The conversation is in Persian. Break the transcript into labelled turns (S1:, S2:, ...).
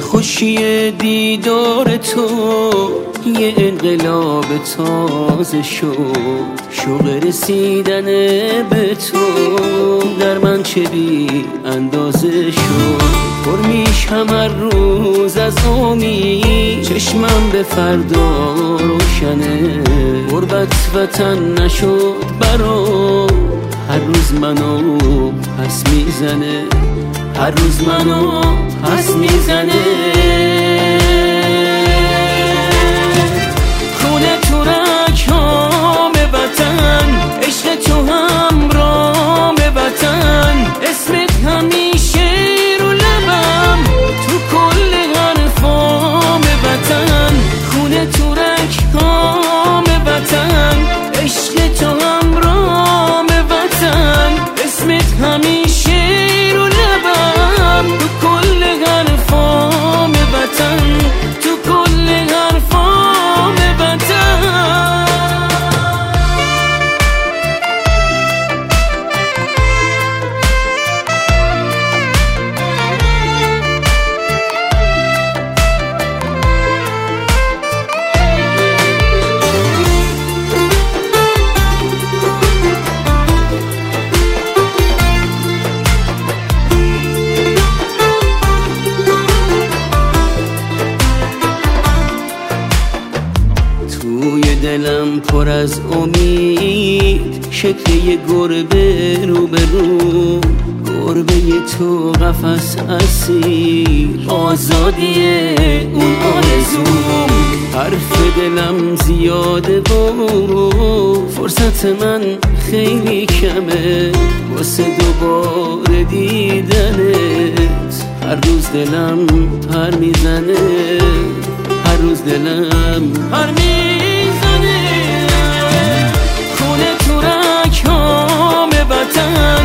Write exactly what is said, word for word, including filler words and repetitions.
S1: خوشی دیدار تو یه انقلاب تازه شد، شوق رسیدن به تو در من چه بی اندازه شد. پر میشم هر روز از امید، چشمم به فردا روشنه. غربت وطن نشد برام، هر روز منو پس میزنه، هر روز منو پس میزنه. خونه تو رکام وطن، عشق تو همرام وطن، اسمت همیشه رو لبم تو کل حرفام وطن. خونه تو رکام وطن، عشق تو همرام وطن، اسمت همیشه رو لبم تو کل حرفام وطن، تو کل حرفام وطن. توی دلم پر از امید، شکل یه گربه رو به رو، گربه تو قفس اسیر، آزادی اون آرزوم. حرف دلم زیاده و فرصت من خیلی کمه واسه دوباره دیدنت. هر روز دلم پر میزنه، هر روز دلم پر میزنه. خونه تو رکام وطن،